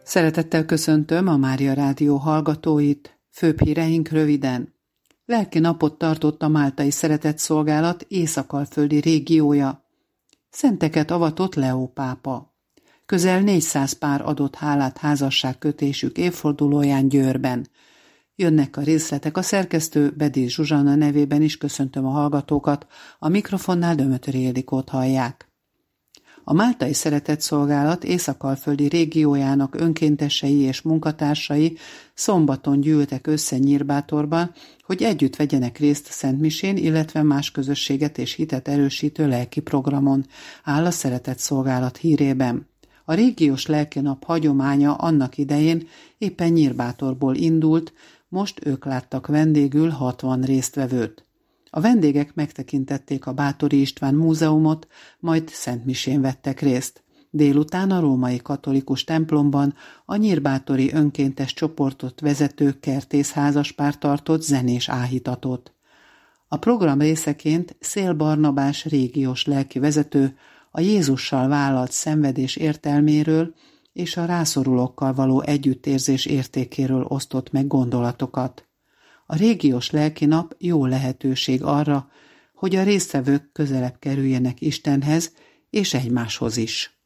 Szeretettel köszöntöm a Mária Rádió hallgatóit. Főbb híreink röviden. Lelki napot tartott a Máltai Szeretetszolgálat észak-alföldi régiója. Szenteket avatott Leó pápa. Közel 400 pár adott hálát házasságkötésük évfordulóján Győrben. Jönnek a részletek, a szerkesztő Bedész Zsuzsanna nevében is köszöntöm a hallgatókat, a mikrofonnál Dömötöri Ildikót hallják. A Máltai Szeretetszolgálat észak-alföldi régiójának önkéntesei és munkatársai szombaton gyűltek össze Nyírbátorban, hogy együtt vegyenek részt szentmisén, illetve más közösséget és hitet erősítő lelki programon, áll a Szeretetszolgálat hírében. A régiós lelkinap hagyománya annak idején éppen Nyírbátorból indult, most ők láttak vendégül 60 résztvevőt. A vendégek megtekintették a Báthori István múzeumot, majd szentmisén vettek részt. Délután a római katolikus templomban a nyírbátori önkéntes csoportot vezető kertész házaspár tartott zenés áhítatot. A program részeként Szél Barnabás régiós lelkivezető a Jézussal vállalt szenvedés értelméről és a rászorulókkal való együttérzés értékéről osztott meg gondolatokat. A régiós lelkinap jó lehetőség arra, hogy a résztvevők közelebb kerüljenek Istenhez és egymáshoz is.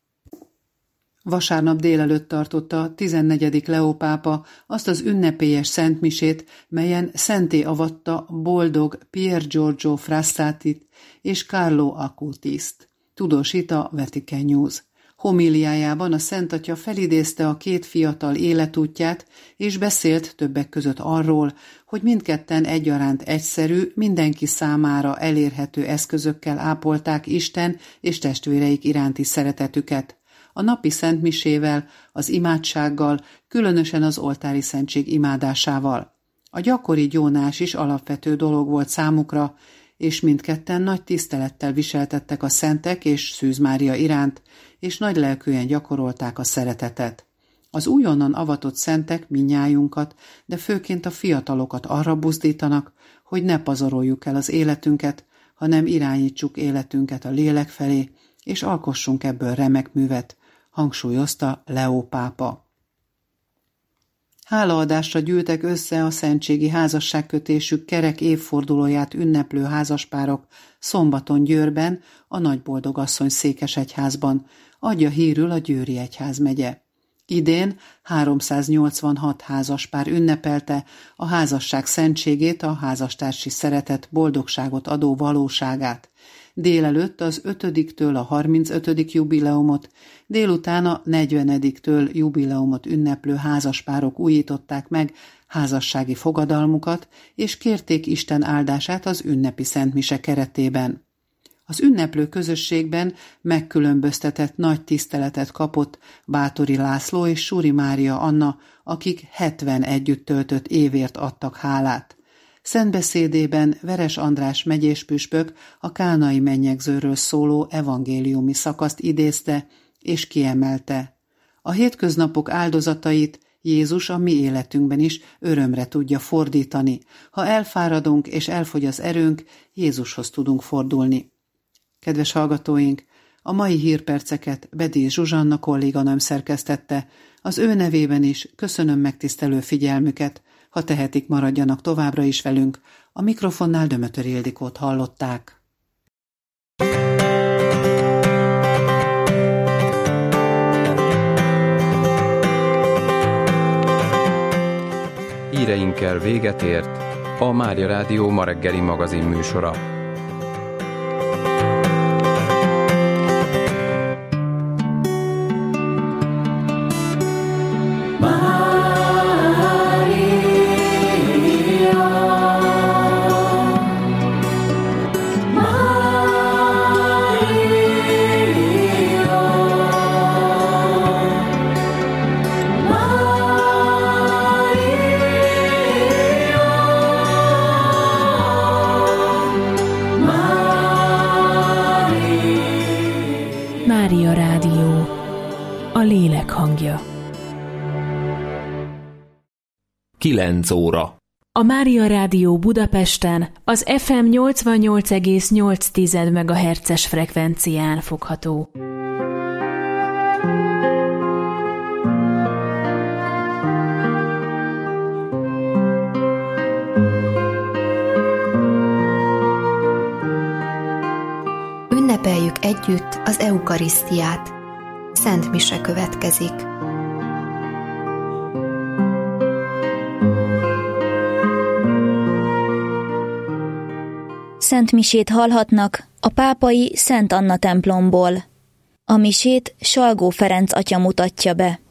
Vasárnap délelőtt tartotta a 14. Leó pápa azt az ünnepélyes szentmisét, melyen szenté avatta boldog Pier Giorgio Frassatit és Carlo Acutist. Tudósít a Vatican News. Homíliájában a Szent Atya felidézte a két fiatal életútját, és beszélt többek között arról, hogy mindketten egyaránt egyszerű, mindenki számára elérhető eszközökkel ápolták Isten és testvéreik iránti szeretetüket. A napi szentmisével, az imádsággal, különösen az oltári szentség imádásával. A gyakori gyónás is alapvető dolog volt számukra, és mindketten nagy tisztelettel viseltettek a szentek és Szűz Mária iránt, és nagy lelkűen gyakorolták a szeretetet. Az újonnan avatott szentek mindnyájunkat, de főként a fiatalokat arra buzdítanak, hogy ne pazaroljuk el az életünket, hanem irányítsuk életünket a lélek felé, és alkossunk ebből remek művet, hangsúlyozta Leó pápa. Hálaadásra gyűltek össze a szentségi házasságkötésük kerek évfordulóját ünneplő házaspárok szombaton Győrben, a Nagyboldogasszony székesegyházban, adja hírül a Győri egyházmegye. Idén 386 házaspár ünnepelte a házasság szentségét, a házastársi szeretet boldogságot adó valóságát. Délelőtt az 5-től a 35. jubileumot, délután a 40-től jubileumot ünneplő házaspárok újították meg házassági fogadalmukat, és kérték Isten áldását az ünnepi szentmise keretében. Az ünneplő közösségben megkülönböztetett nagy tiszteletet kapott Báthori László és Suri Mária Anna, akik 70 együtt töltött évért adtak hálát. Szentbeszédében Veres András megyéspüspök a kánai mennyegzőről szóló evangéliumi szakaszt idézte és kiemelte. A hétköznapok áldozatait Jézus a mi életünkben is örömre tudja fordítani. Ha elfáradunk és elfogy az erőnk, Jézushoz tudunk fordulni. Kedves hallgatóink, a mai hírperceket Bedész Zsuzsanna kolléganőm szerkesztette. Az ő nevében is köszönöm megtisztelő figyelmüket. Ha tehetik, maradjanak továbbra is velünk. A mikrofonnál Dömötöri Ildikót hallották. Híreinkkel véget ért a Mária Rádió ma reggeli magazin műsora. Mária Rádió, a lélek hangja. 9 óra. A Mária Rádió Budapesten az FM 88,8 MHz-es frekvencián fogható. Ünnepeljük együtt az eukarisztiát. Szent mise következik. Szent misét hallhatnak a pápai Szent Anna templomból. A misét Salgó Ferenc atya mutatja be.